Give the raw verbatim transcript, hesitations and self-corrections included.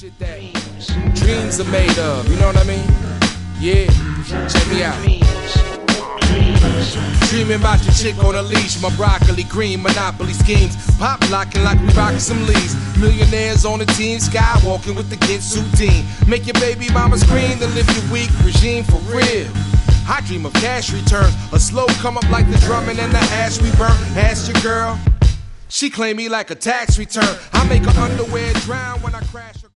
shit that dreams are made of, you know what I mean? Yeah, check me out. Dreaming about your chick on a leash, my broccoli green, monopoly schemes. Pop locking like we rockin' some leaves. Millionaires on the team, skywalking with the Ginsu team. Make your baby mama scream, then live your weak regime for real. I dream of cash return, a slow come up like the drumming and the ash we burn. Ask your girl, she claim me like a tax return. I make her underwear drown when I crash her.